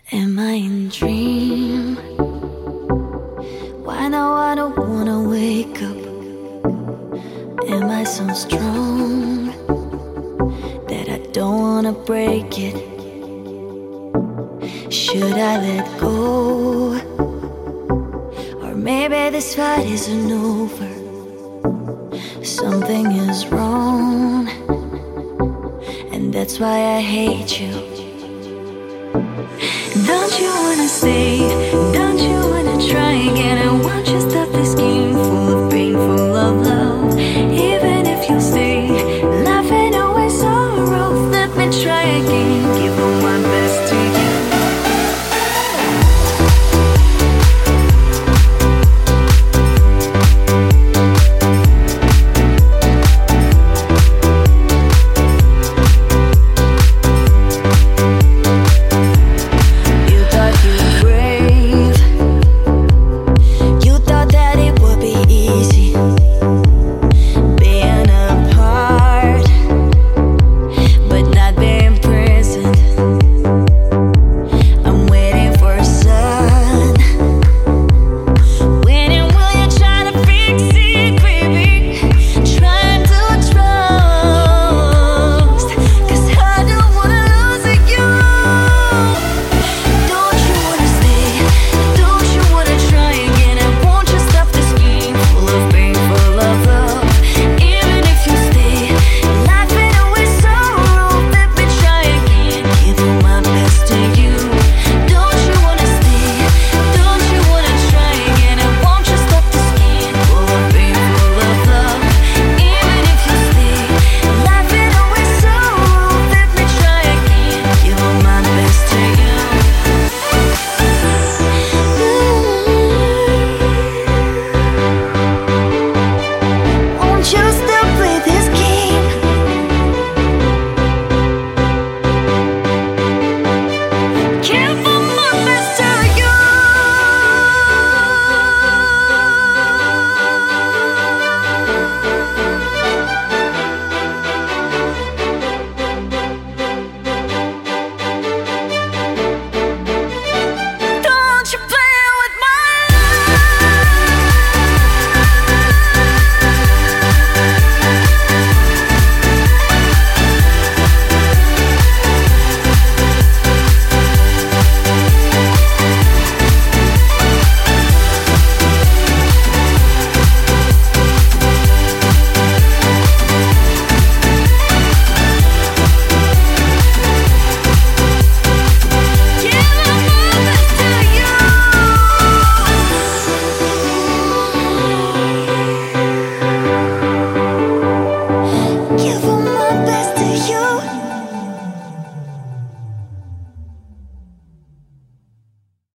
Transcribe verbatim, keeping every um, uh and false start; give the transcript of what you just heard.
Am I in a dream? Why now I don't wanna wake up? Am I so strong that I don't wanna break it? Should I let go? Or maybe this fight isn't over. Something is wrong, and that's why I hate you. Don't you wanna stay? Don't you wanna try again? I want you to stop this game full of pain, full of love. Even if you stay, laughing away sorrow, let me try again. Give all my best to you. Can't